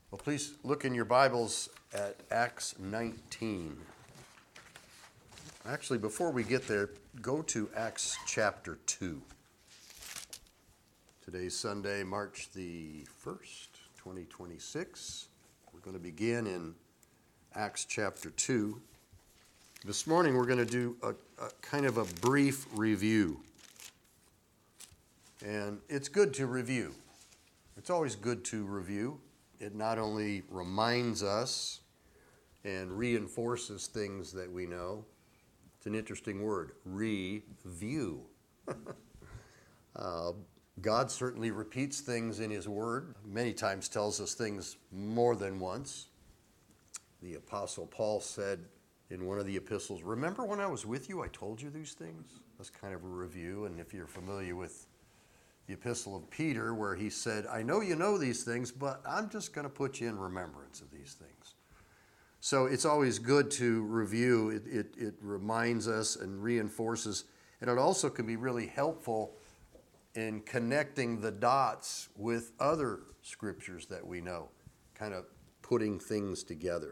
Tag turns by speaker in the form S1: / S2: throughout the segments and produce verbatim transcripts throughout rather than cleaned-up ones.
S1: Well, please look in your Bibles at Acts nineteen. Actually, before we get there, go to Acts chapter two. Today's Sunday, March the first, twenty twenty-six. We're going to begin in Acts chapter two. This morning, we're going to do a, a kind of a brief review. And it's good to review. It's always good to review. It not only reminds us and reinforces things that we know. It's an interesting word, review. uh, God certainly repeats things in His Word. Many times tells us things more than once. The Apostle Paul said in one of the epistles, "Remember when I was with you, I told you these things?" That's kind of a review. And if you're familiar with the Epistle of Peter, where he said, "I know you know these things, but I'm just going to put you in remembrance of these things." So it's always good to review. It, it, it reminds us and reinforces, and it also can be really helpful in connecting the dots with other scriptures that we know, kind of putting things together.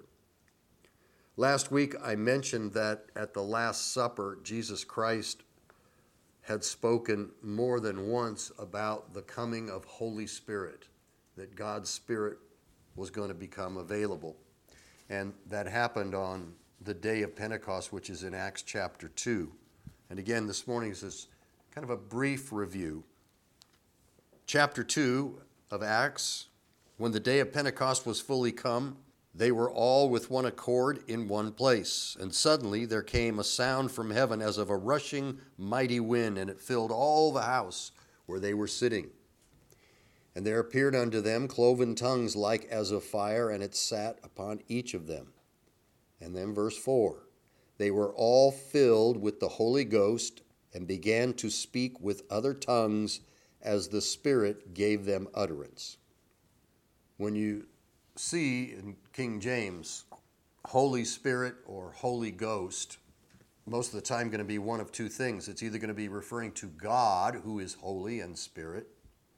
S1: Last week I mentioned that at the Last Supper, Jesus Christ had spoken more than once about the coming of Holy Spirit, that God's Spirit was going to become available. And that happened on the day of Pentecost, which is in Acts chapter two. And again, this morning is this kind of a brief review. Chapter two of Acts, when the day of Pentecost was fully come, they were all with one accord in one place. And suddenly there came a sound from heaven as of a rushing mighty wind, and it filled all the house where they were sitting. And there appeared unto them cloven tongues like as of fire, and it sat upon each of them. And then verse four, they were all filled with the Holy Ghost, and began to speak with other tongues as the Spirit gave them utterance. When you see in King James, Holy Spirit or Holy Ghost, most of the time going to be one of two things. It's either going to be referring to God, who is holy and spirit,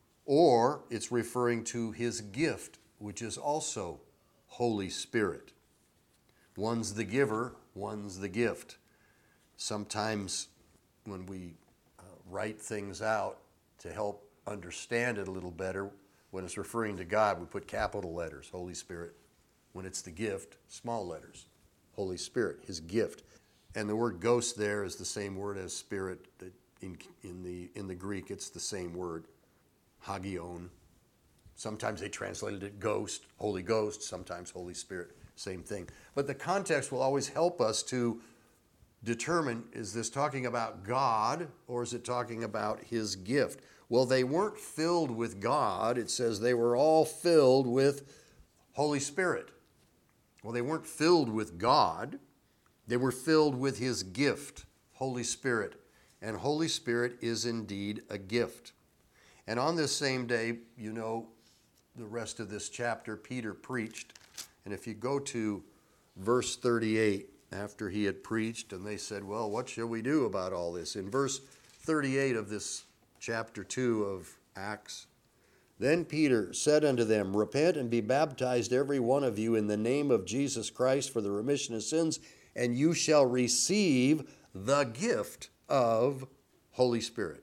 S1: or it's referring to His gift, which is also Holy Spirit. One's the giver, one's the gift. Sometimes when we uh, write things out to help understand it a little better, when it's referring to God, we put capital letters, Holy Spirit. When it's the gift, small letters, Holy Spirit, His gift. And the word ghost there is the same word as spirit. In, in, the, in the Greek, it's the same word, hagion. Sometimes they translated it ghost, Holy Ghost, sometimes Holy Spirit, same thing. But the context will always help us to determine, is this talking about God or is it talking about His gift? Well, they weren't filled with God. It says they were all filled with Holy Spirit. Well, they weren't filled with God. They were filled with His gift, Holy Spirit. And Holy Spirit is indeed a gift. And on this same day, you know, the rest of this chapter, Peter preached. And if you go to verse thirty-eight, after he had preached, and they said, well, what shall we do about all this? In verse thirty-eight of this chapter two of Acts, then Peter said unto them, repent and be baptized every one of you in the name of Jesus Christ for the remission of sins, and you shall receive the gift of Holy Spirit.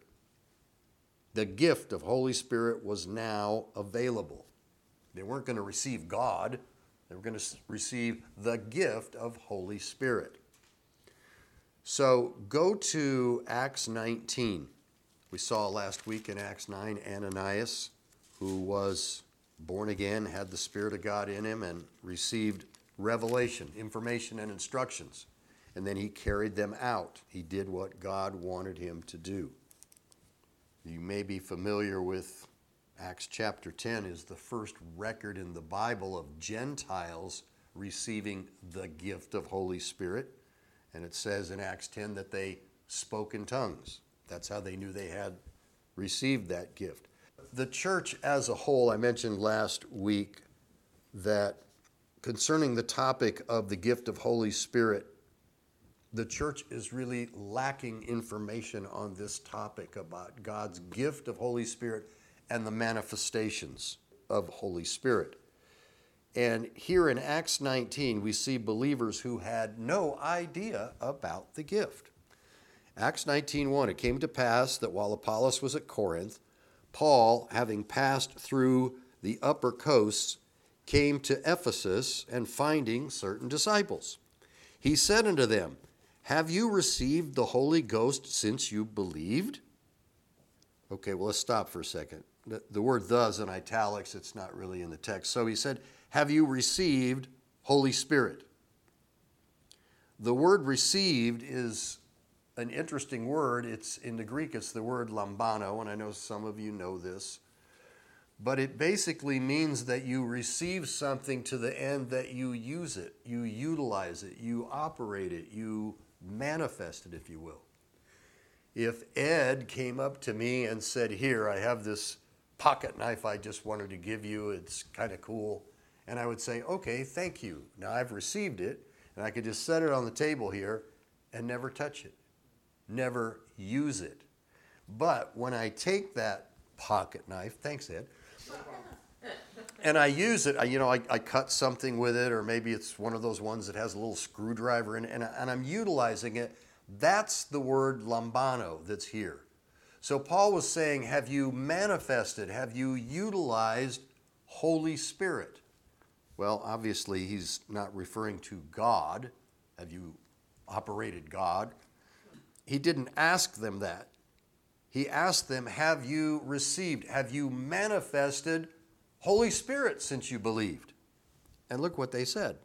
S1: The gift of Holy Spirit was now available. They weren't going to receive God. They were going to receive the gift of Holy Spirit. So go to Acts nineteen. We saw last week in Acts nine Ananias, who was born again, had the Spirit of God in him, and received revelation, information, and instructions. And then he carried them out. He did what God wanted him to do. You may be familiar with Acts chapter ten is the first record in the Bible of Gentiles receiving the gift of Holy Spirit. And it says in Acts ten that they spoke in tongues. That's how they knew they had received that gift. The church as a whole, I mentioned last week that concerning the topic of the gift of Holy Spirit, the church is really lacking information on this topic about God's gift of Holy Spirit and the manifestations of Holy Spirit. And here in Acts nineteen, we see believers who had no idea about the gift. Acts nineteen one, it came to pass that while Apollos was at Corinth, Paul, having passed through the upper coasts, came to Ephesus, and finding certain disciples, he said unto them, have you received the Holy Ghost since you believed? Okay, well, let's stop for a second. The, the word "thus" in italics, it's not really in the text. So he said, have you received Holy Spirit? The word received is an interesting word. It's in the Greek, it's the word lambano, and I know some of you know this. But it basically means that you receive something to the end that you use it, you utilize it, you operate it, you manifest it, if you will. If Ed came up to me and said, here, I have this pocket knife I just wanted to give you, it's kind of cool, and I would say, okay, thank you. Now I've received it, and I could just set it on the table here and never touch it, never use it. But when I take that pocket knife, thanks Ed, and I use it, I, you know, I, I cut something with it, or maybe it's one of those ones that has a little screwdriver in it, and, I, and I'm utilizing it. That's the word lambano that's here. So Paul was saying, have you manifested, have you utilized Holy Spirit? Well, obviously he's not referring to God. Have you operated God? He didn't ask them that. He asked them, have you received, have you manifested Holy Spirit since you believed? And look what they said.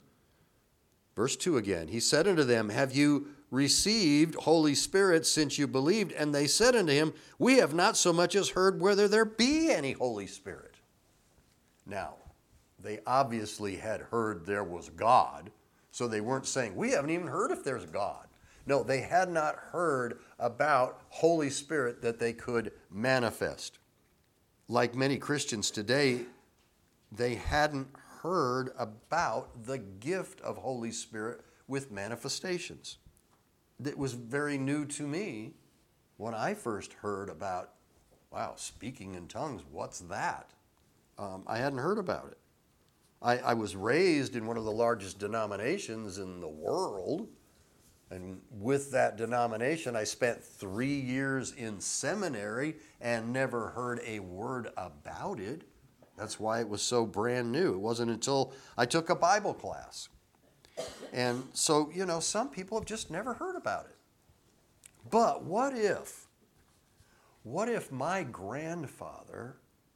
S1: Verse two again. He said unto them, have you received Holy Spirit since you believed? And they said unto him, we have not so much as heard whether there be any Holy Spirit. Now, they obviously had heard there was God, so they weren't saying, we haven't even heard if there's God. No, they had not heard about Holy Spirit that they could manifest. Like many Christians today, they hadn't heard about the gift of Holy Spirit with manifestations. It was very new to me when I first heard about, wow, speaking in tongues, what's that? Um, I hadn't heard about it. I, I was raised in one of the largest denominations in the world, and with that denomination, I spent three years in seminary and never heard a word about it. That's why it was so brand new. It wasn't until I took a Bible class. And so, you know, some people have just never heard about it. But what if, what if my grandfather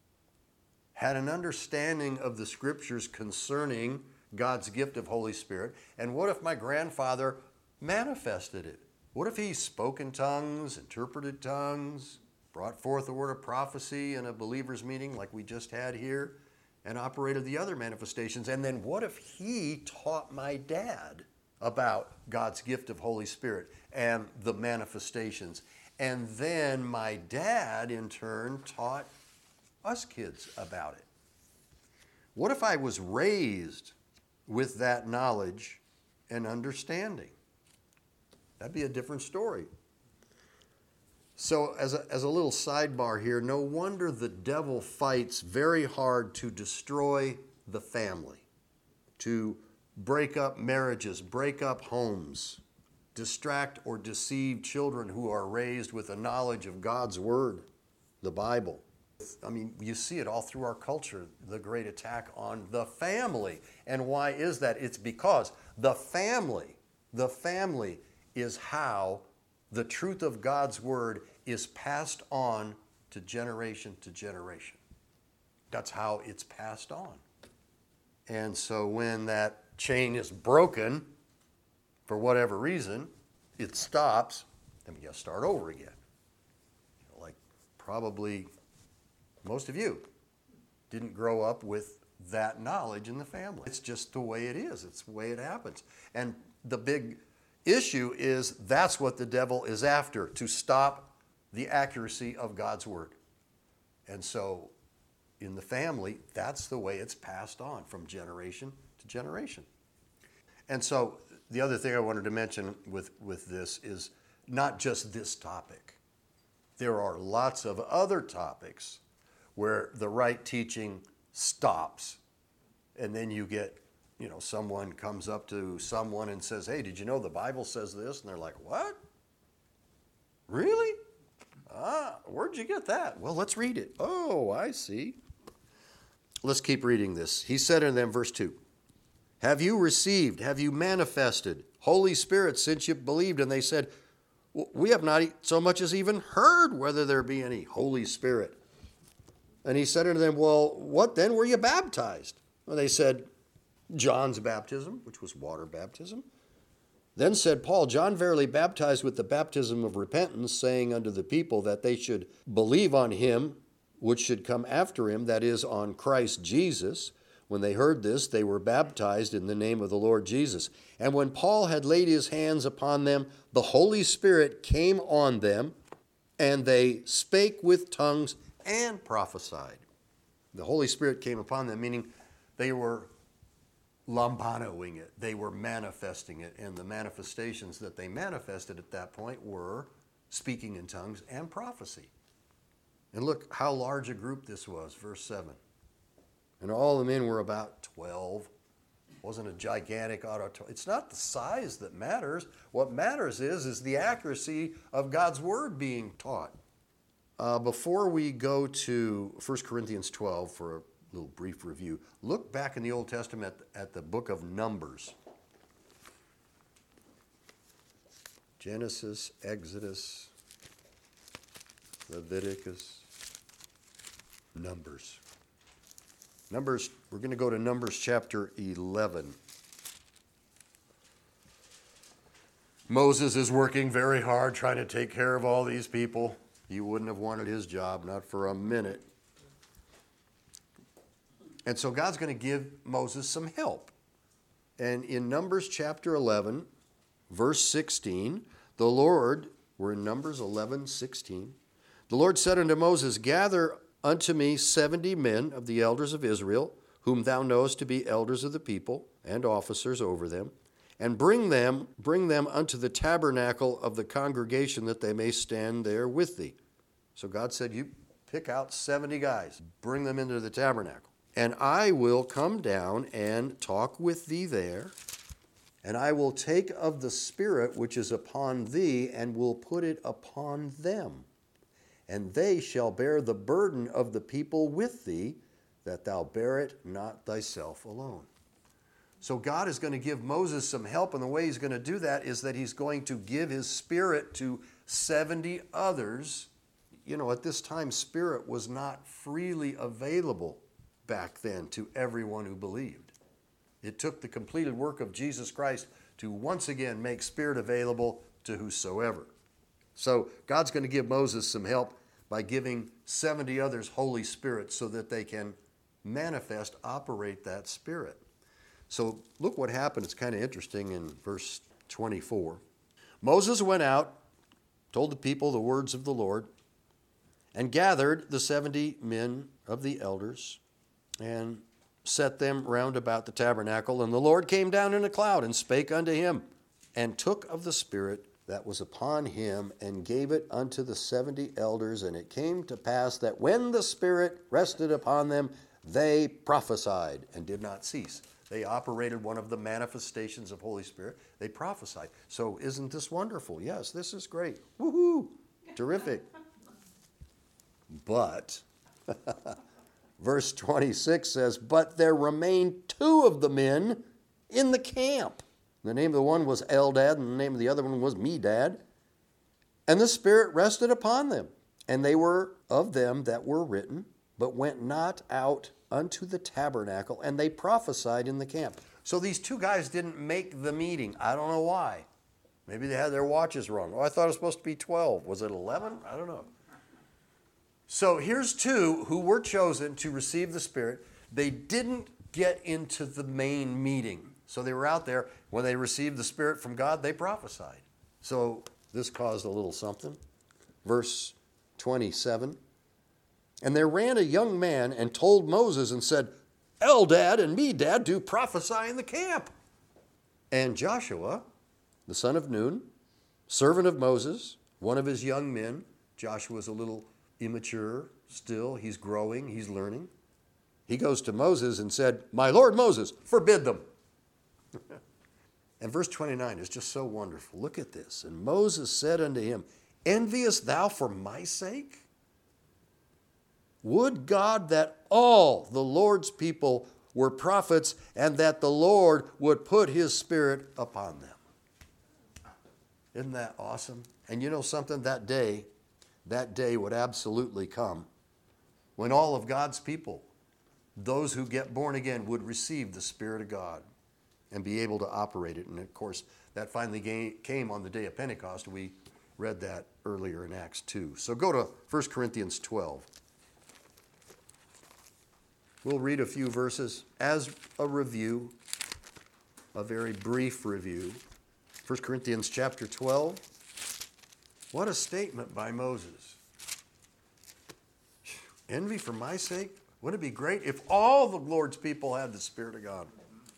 S1: had an understanding of the scriptures concerning God's gift of Holy Spirit, and what if my grandfather manifested it? What if he spoke in tongues, interpreted tongues, brought forth a word of prophecy in a believer's meeting like we just had here, and operated the other manifestations? And then what if he taught my dad about God's gift of Holy Spirit and the manifestations? And then my dad, in turn, taught us kids about it. What if I was raised with that knowledge and understanding? That'd be a different story. So as a, as a little sidebar here, no wonder the devil fights very hard to destroy the family, to break up marriages, break up homes, distract or deceive children who are raised with a knowledge of God's Word, the Bible. I mean, you see it all through our culture, the great attack on the family. And why is that? It's because the family, the family is how the truth of God's Word is passed on to generation to generation. That's how it's passed on. And so when that chain is broken, for whatever reason, it stops, then we got to start over again. You know, like probably most of you didn't grow up with that knowledge in the family. It's just the way it is. It's the way it happens. And the big issue is that's what the devil is after, to stop the accuracy of God's Word. And so in the family, that's the way it's passed on from generation to generation. And so the other thing I wanted to mention with, with this is not just this topic. There are lots of other topics where the right teaching stops And then you get, you know, someone comes up to someone and says, hey, did you know the Bible says this? And they're like, what? Really? Ah, where'd you get that? Well, let's read it. Oh, I see. Let's keep reading this. He said in them, verse two, have you received, have you manifested Holy Spirit since you believed? And they said, we have not so much as even heard whether there be any Holy Spirit. And he said unto them, well, what then were you baptized? Well, they said, John's baptism, which was water baptism. Then said Paul, John verily baptized with the baptism of repentance, saying unto the people that they should believe on him which should come after him, that is, on Christ Jesus. When they heard this, they were baptized in the name of the Lord Jesus. And when Paul had laid his hands upon them, the Holy Spirit came on them, and they spake with tongues and prophesied. The Holy Spirit came upon them, meaning they were lambanoing it. They were manifesting it. And the manifestations that they manifested at that point were speaking in tongues and prophecy. And look how large a group this was, verse seven. And all the men were about twelve. It wasn't a gigantic auditorium. It's not the size that matters. What matters is, is the accuracy of God's word being taught. Uh, before we go to First Corinthians twelve for a little brief review, look back in the Old Testament at the book of Numbers. Genesis, Exodus, Leviticus, Numbers. Numbers, we're going to go to Numbers chapter eleven. Moses is working very hard trying to take care of all these people. He wouldn't have wanted his job, not for a minute. And so God's going to give Moses some help. And in Numbers chapter eleven, verse sixteen, the Lord, we're in Numbers eleven, sixteen. The Lord said unto Moses, gather unto me seventy men of the elders of Israel, whom thou knowest to be elders of the people and officers over them, and bring them, bring them unto the tabernacle of the congregation, that they may stand there with thee. So God said, you pick out seventy guys, bring them into the tabernacle. And I will come down and talk with thee there, and I will take of the Spirit which is upon thee, and will put it upon them. And they shall bear the burden of the people with thee, that thou bear it not thyself alone. So God is going to give Moses some help, and the way he's going to do that is that he's going to give his Spirit to seventy others. You know, at this time, Spirit was not freely available back then to everyone who believed. It took the completed work of Jesus Christ to once again make Spirit available to whosoever. So God's going to give Moses some help by giving seventy others Holy Spirit so that they can manifest, operate that Spirit. So look what happened. It's kind of interesting in verse twenty-four. Moses went out, told the people the words of the Lord, and gathered the seventy men of the elders and set them round about the tabernacle. And the Lord came down in a cloud and spake unto him, and took of the Spirit that was upon him, and gave it unto the seventy elders. And it came to pass that when the Spirit rested upon them, they prophesied and did not cease. They operated one of the manifestations of Holy Spirit. They prophesied. So isn't this wonderful? Yes, this is great. Woohoo! Terrific. But verse twenty-six says, but there remained two of the men in the camp. The name of the one was Eldad, and the name of the other one was Medad. And the Spirit rested upon them. And they were of them that were written, but went not out unto the tabernacle, and they prophesied in the camp. So these two guys didn't make the meeting. I don't know why. Maybe they had their watches wrong. Oh, I thought it was supposed to be twelve. Was it eleven? I don't know. So here's two who were chosen to receive the Spirit. They didn't get into the main meeting. So they were out there. When they received the Spirit from God, they prophesied. So this caused a little something. Verse twenty-seven. And there ran a young man and told Moses and said, Eldad and Medad do prophesy in the camp. And Joshua, the son of Nun, servant of Moses, one of his young men, Joshua's a little immature still. He's growing. He's learning. He goes to Moses and said, "My Lord Moses, forbid them." And verse twenty-nine is just so wonderful. Look at this. And Moses said unto him, "Enviest thou for my sake? Would God that all the Lord's people were prophets, and that the Lord would put his Spirit upon them." Isn't that awesome? And you know something? That day, that day would absolutely come when all of God's people, those who get born again, would receive the Spirit of God and be able to operate it. And of course, that finally came on the day of Pentecost. We read that earlier in Acts two. So go to First Corinthians twelve. We'll read a few verses as a review, a very brief review. First Corinthians chapter twelve. What a statement by Moses. Envy for my sake? Wouldn't it be great if all the Lord's people had the Spirit of God?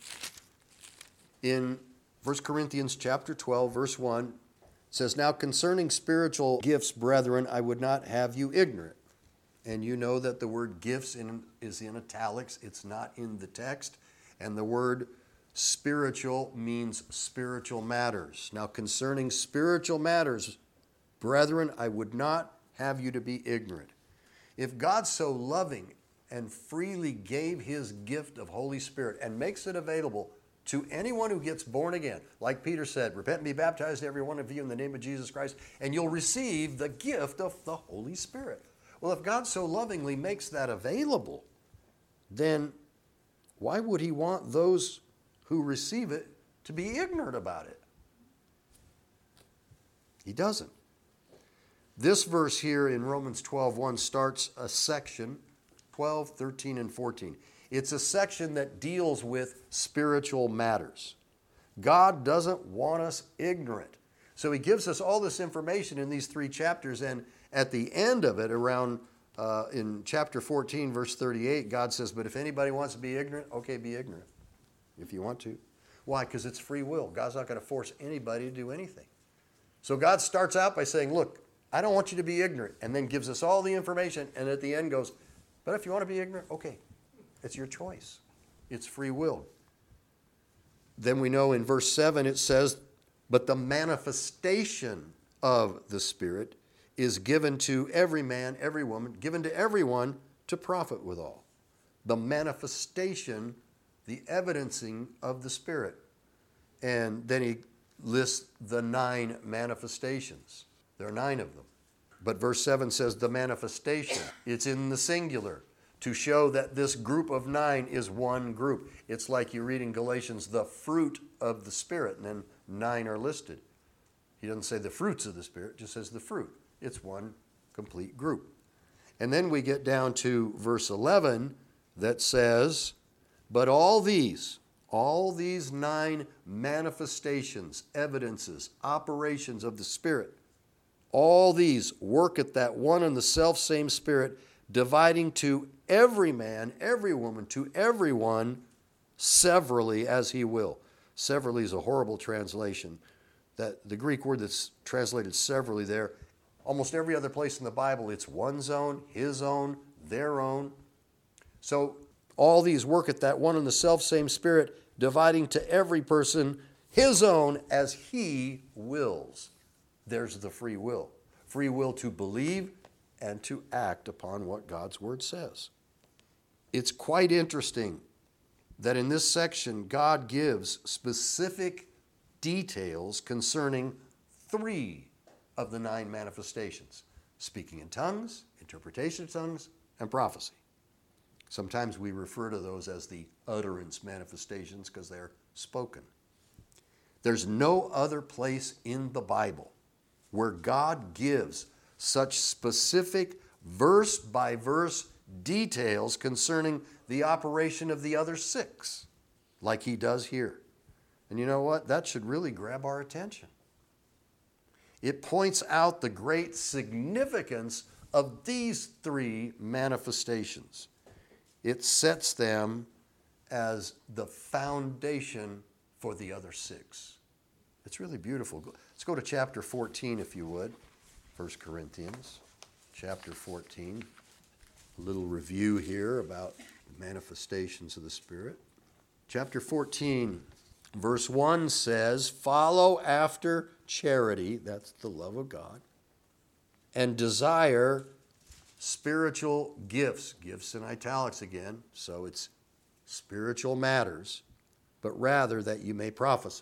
S1: In First Corinthians chapter twelve, verse one, it says, "Now concerning spiritual gifts, brethren, I would not have you ignorant." And you know that the word gifts in, is in italics. It's not in the text. And the word spiritual means spiritual matters. Now concerning spiritual matters, brethren, I would not have you to be ignorant. If God so loving and freely gave his gift of Holy Spirit and makes it available to anyone who gets born again, like Peter said, "Repent and be baptized, every one of you, in the name of Jesus Christ, and you'll receive the gift of the Holy Spirit." Well, if God so lovingly makes that available, then why would he want those who receive it to be ignorant about it? He doesn't. This verse here in Romans twelve one starts a section, twelve, thirteen, and fourteen. It's a section that deals with spiritual matters. God doesn't want us ignorant. So he gives us all this information in these three chapters, and at the end of it, around uh, in chapter fourteen, verse thirty-eight, God says, "But if anybody wants to be ignorant, okay, be ignorant if you want to." Why? Because it's free will. God's not going to force anybody to do anything. So God starts out by saying, "Look, I don't want you to be ignorant," and then gives us all the information, and at the end goes, "But if you want to be ignorant, okay, it's your choice. It's free will." Then we know in verse seven it says, "But the manifestation of the Spirit is given to every man, every woman, given to everyone to profit withal." The manifestation, the evidencing of the Spirit. And then he lists the nine manifestations. There are nine of them. But verse seven says the manifestation. It's in the singular to show that this group of nine is one group. It's like you read in Galatians, the fruit of the Spirit, and then nine are listed. He doesn't say the fruits of the Spirit, just says the fruit. It's one complete group. And then we get down to verse eleven that says, "But all these, all these nine manifestations, evidences, operations of the Spirit, all these work at that one and the self-same Spirit, dividing to every man, every woman, to everyone, severally as he will." Severally is a horrible translation. That the Greek word that's translated severally there, almost every other place in the Bible, it's one's own, his own, their own. So all these work at that one and the self-same Spirit, dividing to every person his own as he wills. There's the free will. Free will to believe and to act upon what God's Word says. It's quite interesting that in this section, God gives specific details concerning three of the nine manifestations: speaking in tongues, interpretation of tongues, and prophecy. Sometimes we refer to those as the utterance manifestations because they're spoken. There's no other place in the Bible where God gives such specific verse-by-verse details concerning the operation of the other six, like he does here. And you know what? That should really grab our attention. It points out the great significance of these three manifestations. It sets them as the foundation for the other six. It's really beautiful. Let's go to chapter fourteen, if you would. First Corinthians, chapter fourteen. A little review here about manifestations of the Spirit. Chapter fourteen, verse one says, follow after charity, that's the love of God, and desire spiritual gifts, gifts in italics again, so it's spiritual matters, but rather that you may prophesy.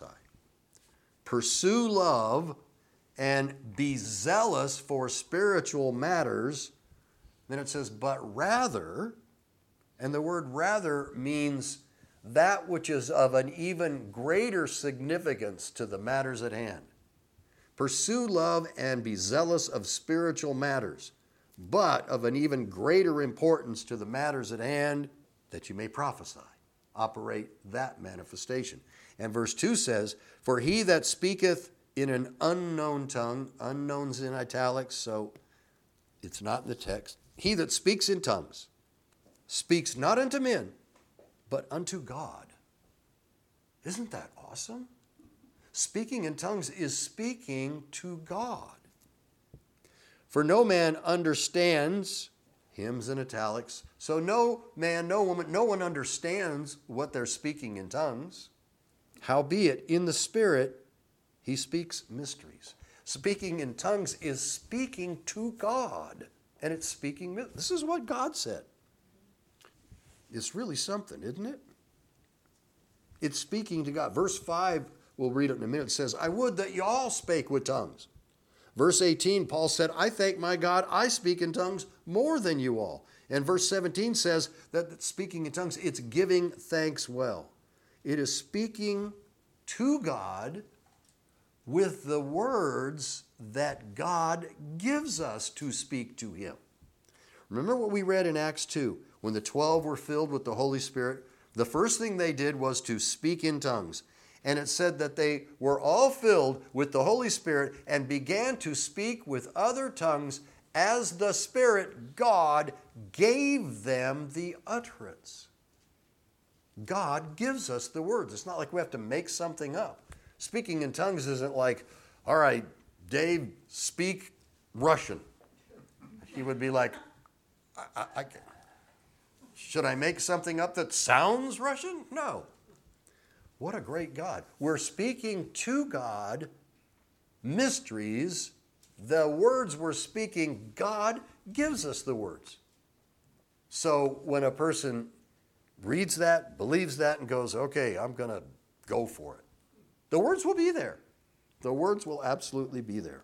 S1: Pursue love and be zealous for spiritual matters. Then it says, but rather, and the word rather means that which is of an even greater significance to the matters at hand. Pursue love and be zealous of spiritual matters, but of an even greater importance to the matters at hand, that you may prophesy. Operate that manifestation. And verse two says, for he that speaketh in an unknown tongue, unknown's in italics, so it's not in the text. He that speaks in tongues speaks not unto men, but unto God. Isn't that awesome? Speaking in tongues is speaking to God. For no man understands, hymns in italics, so no man, no woman, no one understands what they're speaking in tongues. Howbeit, in the Spirit, he speaks mysteries. Speaking in tongues is speaking to God, and it's speaking, this is what God said. It's really something, isn't it? It's speaking to God. Verse five, we'll read it in a minute, says, I would that you all spake with tongues. Verse eighteen, Paul said, I thank my God, I speak in tongues more than you all. And verse seventeen says that speaking in tongues, it's giving thanks well. It is speaking to God with the words that God gives us to speak to him. Remember what we read in Acts two, when the twelve were filled with the Holy Spirit, the first thing they did was to speak in tongues. And it said that they were all filled with the Holy Spirit and began to speak with other tongues as the Spirit, God, gave them the utterance. God gives us the words. It's not like we have to make something up. Speaking in tongues isn't like, all right, Dave, speak Russian. He would be like, I, I, I, should I make something up that sounds Russian? No. What a great God. We're speaking to God mysteries. The words we're speaking, God gives us the words. So when a person reads that, believes that, and goes, okay, I'm going to go for it, the words will be there. The words will absolutely be there.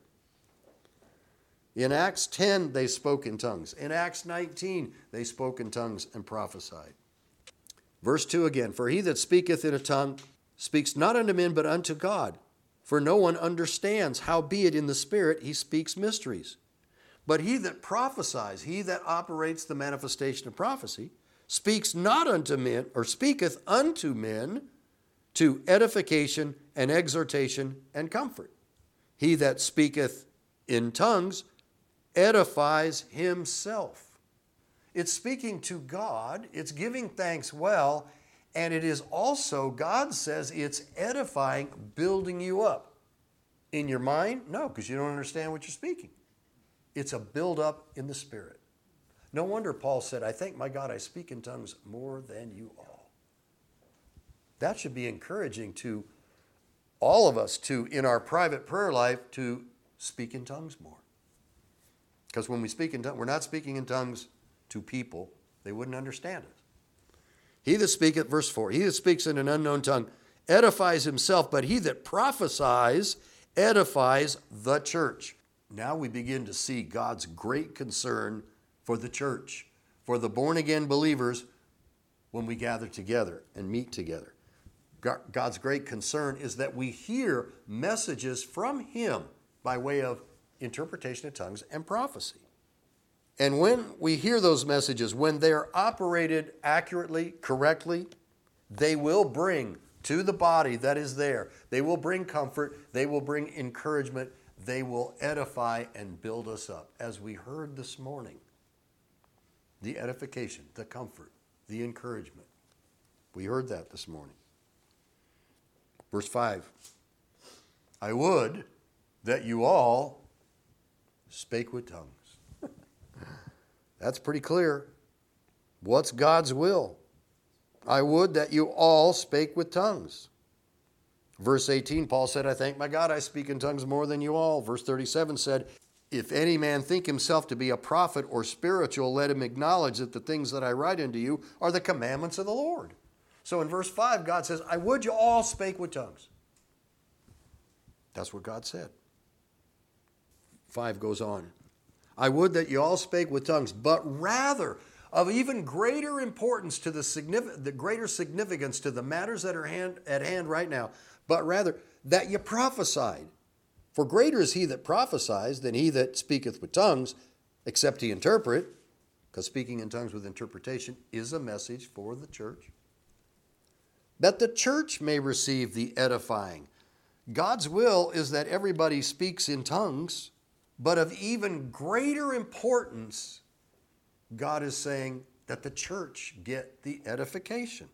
S1: In Acts ten, they spoke in tongues. In Acts nineteen, they spoke in tongues and prophesied. Verse two again, for he that speaketh in a tongue speaks not unto men, but unto God. For no one understands, howbeit in the Spirit he speaks mysteries. But he that prophesies, he that operates the manifestation of prophecy, speaks not unto men, or speaketh unto men, to edification and exhortation and comfort. He that speaketh in tongues edifies himself. It's speaking to God, it's giving thanks well, and it is also, God says, it's edifying, building you up. In your mind? No, because you don't understand what you're speaking. It's a build-up in the Spirit. No wonder Paul said, I thank my God I speak in tongues more than you all. That should be encouraging to all of us to, in our private prayer life, to speak in tongues more. Because when we speak in tongues, we're not speaking in tongues to people. They wouldn't understand it. He that speaketh, verse four, he that speaks in an unknown tongue edifies himself, but he that prophesies edifies the church. Now we begin to see God's great concern for the church, for the born-again believers when we gather together and meet together. God's great concern is that we hear messages from him by way of interpretation of tongues and prophecy. And when we hear those messages, when they're operated accurately, correctly, they will bring to the body that is there, they will bring comfort, they will bring encouragement, they will edify and build us up. As we heard this morning, the edification, the comfort, the encouragement. We heard that this morning. Verse five, I would that you all spake with tongues. That's pretty clear. What's God's will? I would that you all spake with tongues. Verse eighteen, Paul said, I thank my God I speak in tongues more than you all. Verse thirty-seven said, if any man think himself to be a prophet or spiritual, let him acknowledge that the things that I write unto you are the commandments of the Lord. So in verse five, God says, I would you all spake with tongues. That's what God said. five goes on. I would that you all spake with tongues, but rather of even greater importance to the, significant, the greater significance to the matters that are hand, at hand right now, but rather that you prophesied. For greater is he that prophesies than he that speaketh with tongues, except he interpret, because speaking in tongues with interpretation is a message for the church. That the church may receive the edifying. God's will is that everybody speaks in tongues, but of even greater importance, God is saying that the church get the edification.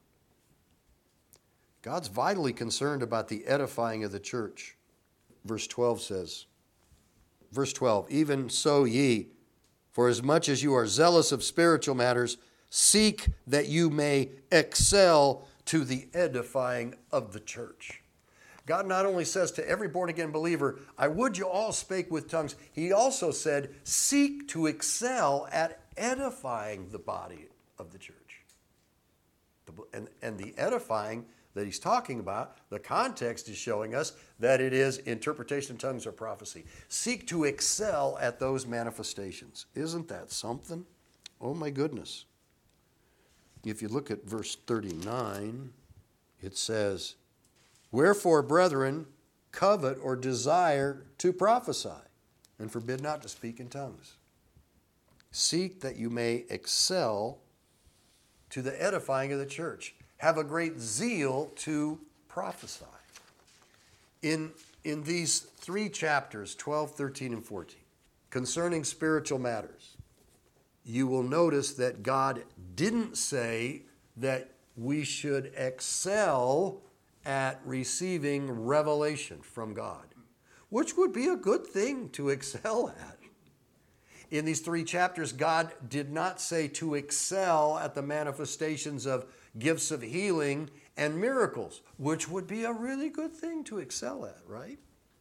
S1: God's vitally concerned about the edifying of the church. Verse twelve says, verse twelve, even so ye, for as much as you are zealous of spiritual matters, seek that you may excel to the edifying of the church. God not only says to every born-again believer, I would you all spake with tongues, he also said, seek to excel at edifying the body of the church. And, and the edifying that he's talking about, the context is showing us that it is interpretation of tongues or prophecy. Seek to excel at those manifestations. Isn't that something? Oh my goodness. If you look at verse thirty-nine, it says, wherefore, brethren, covet or desire to prophesy, and forbid not to speak in tongues. Seek that you may excel to the edifying of the church. Have a great zeal to prophesy. In, in these three chapters, twelve, thirteen, and fourteen, concerning spiritual matters, you will notice that God didn't say that we should excel at receiving revelation from God, which would be a good thing to excel at. In these three chapters, God did not say to excel at the manifestations of gifts of healing and miracles, which would be a really good thing to excel at, right?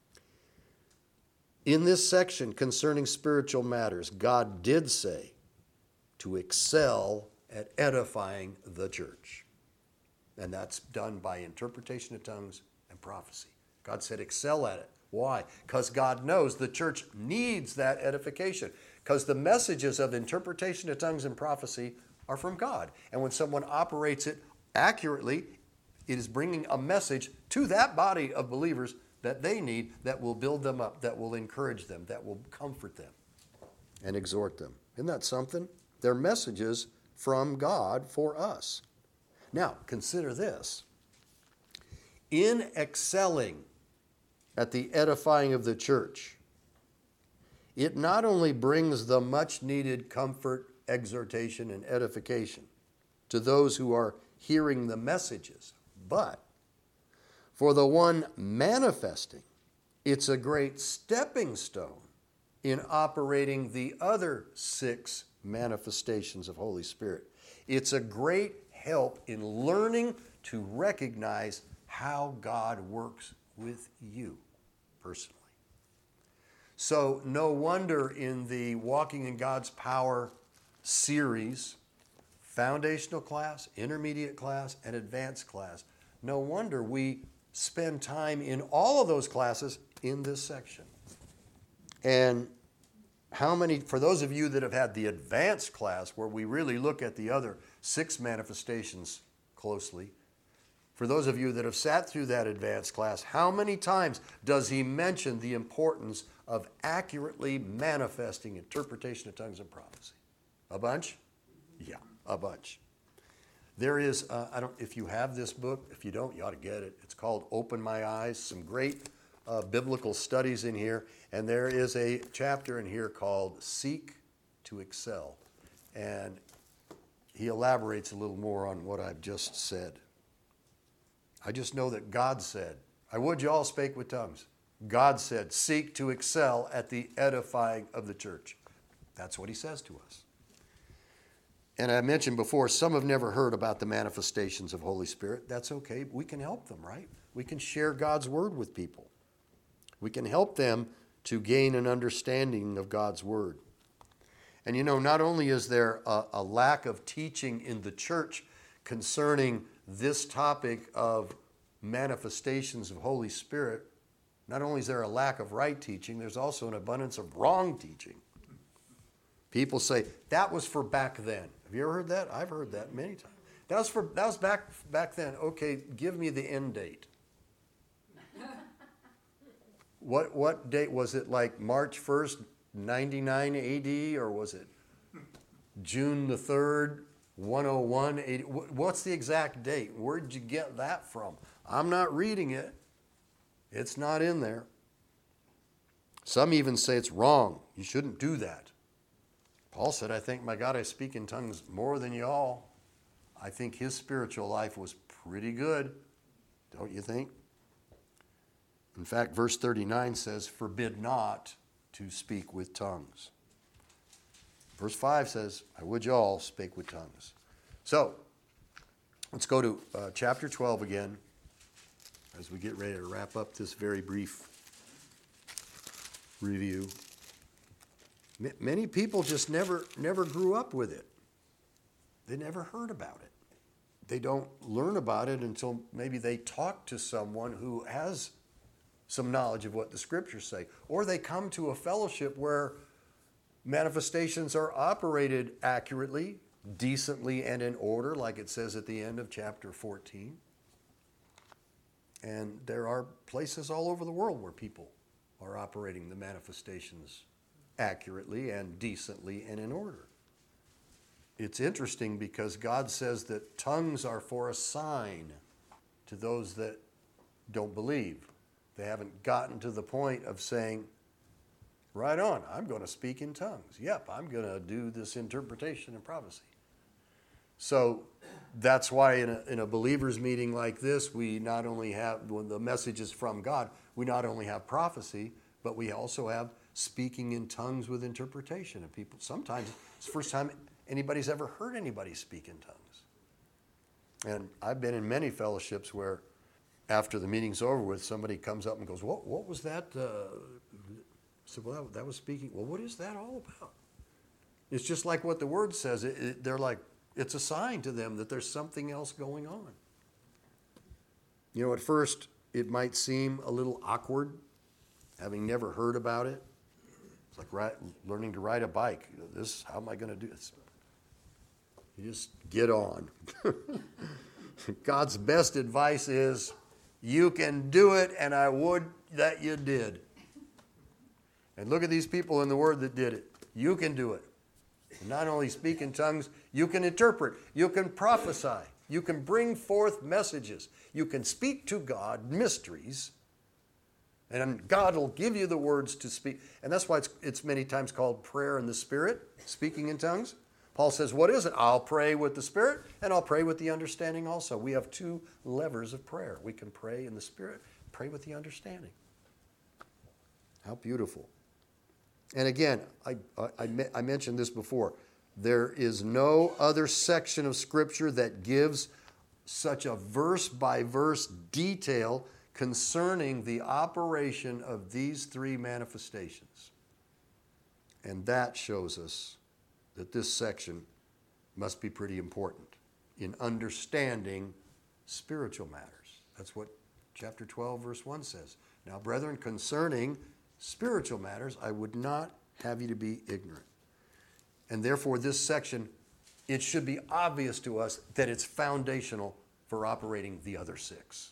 S1: In this section concerning spiritual matters, God did say to excel at edifying the church. And that's done by interpretation of tongues and prophecy. God said excel at it. Why? Because God knows the church needs that edification. Because the messages of interpretation of tongues and prophecy are from God. And when someone operates it accurately, it is bringing a message to that body of believers that they need, that will build them up, that will encourage them, that will comfort them and exhort them. Isn't that something? They're messages from God for us. Now, consider this. In excelling at the edifying of the church, it not only brings the much needed comfort, exhortation, and edification to those who are hearing the messages, but for the one manifesting, it's a great stepping stone in operating the other six manifestations of Holy Spirit. It's a great help in learning to recognize how God works with you personally. So no wonder in the Walking in God's Power series, foundational class, intermediate class, and advanced class, no wonder we spend time in all of those classes in this section. And how many, for those of you that have had the advanced class where we really look at the other six manifestations closely, for those of you that have sat through that advanced class, how many times does he mention the importance of accurately manifesting interpretation of tongues and prophecy? A bunch? Yeah, a bunch. There is, uh, I don't, if you have this book, if you don't, you ought to get it. It's called Open My Eyes, some great uh, biblical studies in here. And there is a chapter in here called Seek to Excel. And he elaborates a little more on what I've just said. I just know that God said, I would you all spake with tongues. God said, seek to excel at the edifying of the church. That's what he says to us. And I mentioned before, some have never heard about the manifestations of Holy Spirit. That's okay. We can help them, right? We can share God's word with people. We can help them to gain an understanding of God's word. And you know, not only is there a, a lack of teaching in the church concerning this topic of manifestations of Holy Spirit, not only is there a lack of right teaching, there's also an abundance of wrong teaching. People say, that was for back then. Have you ever heard that? I've heard that many times. That was for that was back back then. Okay, give me the end date. What what date was it? Like March first, ninety-nine A D, or was it June the third, one oh one A D? What's the exact date? Where did you get that from? I'm not reading it. It's not in there. Some even say it's wrong. You shouldn't do that. Paul said, I think, my God, I speak in tongues more than y'all. I think his spiritual life was pretty good, don't you think? In fact, verse thirty-nine says, forbid not to speak with tongues. Verse five says, I would y'all speak with tongues. So, let's go to uh, chapter twelve again as we get ready to wrap up this very brief review. M- many people just never, never grew up with it. They never heard about it. They don't learn about it until maybe they talk to someone who has some knowledge of what the scriptures say. Or they come to a fellowship where manifestations are operated accurately, decently, and in order, like it says at the end of chapter fourteen. And there are places all over the world where people are operating the manifestations accurately and decently and in order. It's interesting because God says that tongues are for a sign to those that don't believe. They haven't gotten to the point of saying, right on, I'm going to speak in tongues. Yep, I'm going to do this interpretation and prophecy. So that's why in a, in a believer's meeting like this, we not only have, when the message is from God, we not only have prophecy, but we also have speaking in tongues with interpretation. And people, sometimes it's the first time anybody's ever heard anybody speak in tongues. And I've been in many fellowships where after the meeting's over with, somebody comes up and goes, what, what was that? Uh, I said, well, that, that was speaking. Well, what is that all about? It's just like what the word says. It, it, they're like, it's a sign to them that there's something else going on. You know, at first, it might seem a little awkward, having never heard about it. It's like right, learning to ride a bike. You know, this, how am I going to do this? You just get on. God's best advice is, you can do it, and I would that you did. And look at these people in the Word that did it. You can do it. And not only speak in tongues, you can interpret. You can prophesy. You can bring forth messages. You can speak to God mysteries. And God will give you the words to speak. And that's why it's, it's many times called prayer in the Spirit, speaking in tongues. Paul says, what is it? I'll pray with the Spirit, and I'll pray with the understanding also. We have two levers of prayer. We can pray in the Spirit, pray with the understanding. How beautiful. And again, I, I, I mentioned this before. There is no other section of Scripture that gives such a verse-by-verse detail concerning the operation of these three manifestations. And that shows us that this section must be pretty important in understanding spiritual matters. That's what chapter twelve, verse one says. Now, brethren, concerning spiritual matters, I would not have you to be ignorant. And therefore, this section, it should be obvious to us that it's foundational for operating the other six.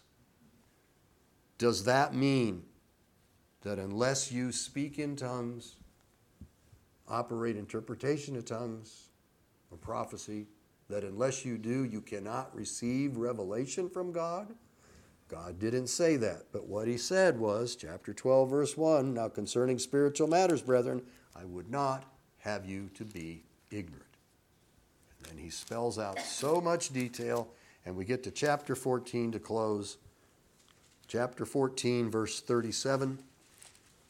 S1: Does that mean that unless you speak in tongues, operate interpretation of tongues or prophecy, that unless you do, you cannot receive revelation from God? God didn't say that, but what he said was, chapter twelve, verse one, now concerning spiritual matters, brethren, I would not have you to be ignorant. And he spells out so much detail, and we get to chapter fourteen to close. Chapter fourteen, verse thirty-seven.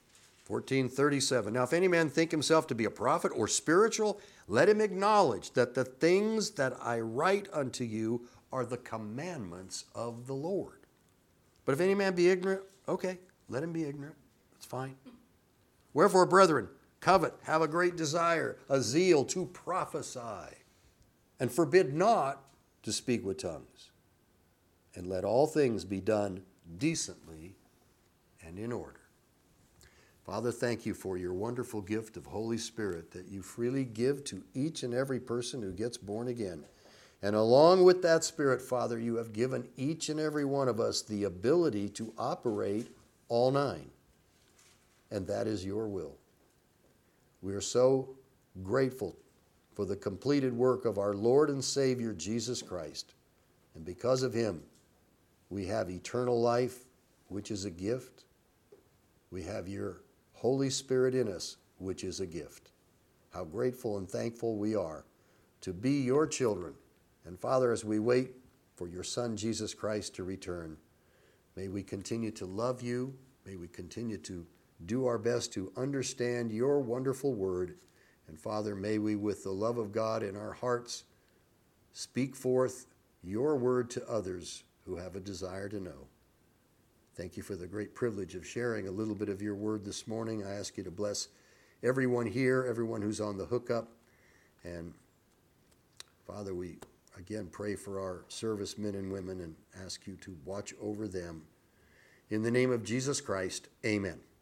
S1: fourteen thirty-seven. Now, if any man think himself to be a prophet or spiritual, let him acknowledge that the things that I write unto you are the commandments of the Lord. But if any man be ignorant, okay, let him be ignorant. That's fine. Wherefore, brethren, covet, have a great desire, a zeal to prophesy, and forbid not to speak with tongues. And let all things be done decently and in order. Father, thank you for your wonderful gift of Holy Spirit that you freely give to each and every person who gets born again. And along with that Spirit, Father, you have given each and every one of us the ability to operate all nine. And that is your will. We are so grateful for the completed work of our Lord and Savior, Jesus Christ. And because of him, we have eternal life, which is a gift. We have your Holy Spirit in us, which is a gift. How grateful and thankful we are to be your children. And Father, as we wait for your Son, Jesus Christ, to return, may we continue to love you. May we continue to do our best to understand your wonderful word. And Father, may we, with the love of God in our hearts, speak forth your word to others who have a desire to know. Thank you for the great privilege of sharing a little bit of your word this morning. I ask you to bless everyone here, everyone who's on the hookup. And Father, we again pray for our servicemen and women and ask you to watch over them. In the name of Jesus Christ, amen.